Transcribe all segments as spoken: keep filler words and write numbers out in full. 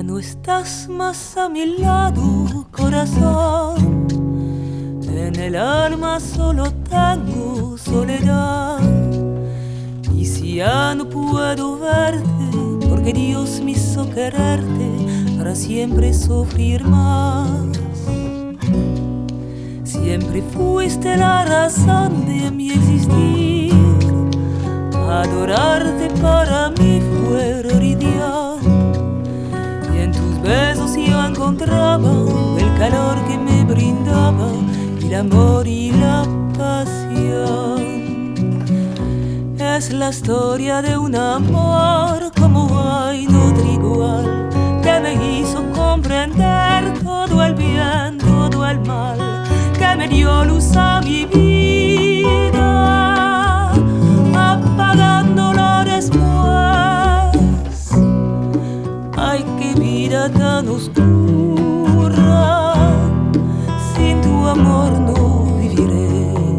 no estás más a mi lado, corazón. En el alma solo tengo soledad. Y si ya no puedo verte, porque Dios me hizo quererte para siempre sufrir más. Siempre fuiste la razón de mi existir. Adorarte para mí fue prioridad. Y en tus besos yo encontraba el calor que me brindaba, el amor y la pasión. Es la historia de un amor como hay otro igual, que me hizo comprender todo el bien, todo el mal, que me dio luz a mi vida, apagándola después. Ay, qué vida tan oscura, sin tu amor no viviré.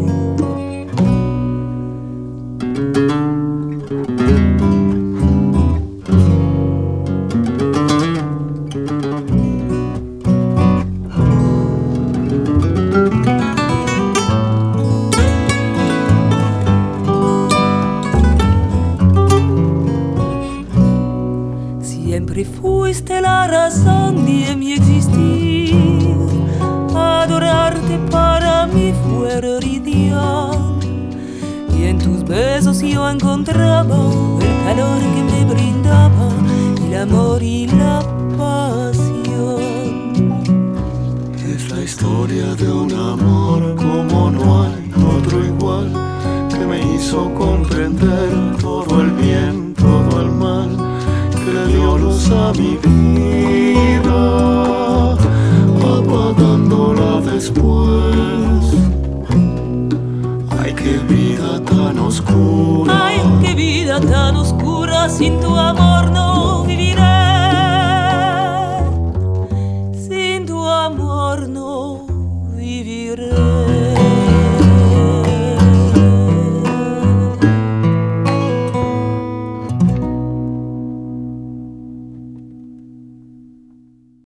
Siempre fuiste la razón de mi existir. Adorarte para mí fue prioridad. Y en tus besos yo encontraba el calor que me brindaba, el amor y la pasión. Es la historia de un amor como no hay otro igual, que me hizo comprender todo el bien, todo el mal, que le dio luz a mi vida, apagándola después. Ay, qué vida tan oscura. Ay, qué vida tan oscura, sin tu amor no viviré. Sin tu amor no viviré.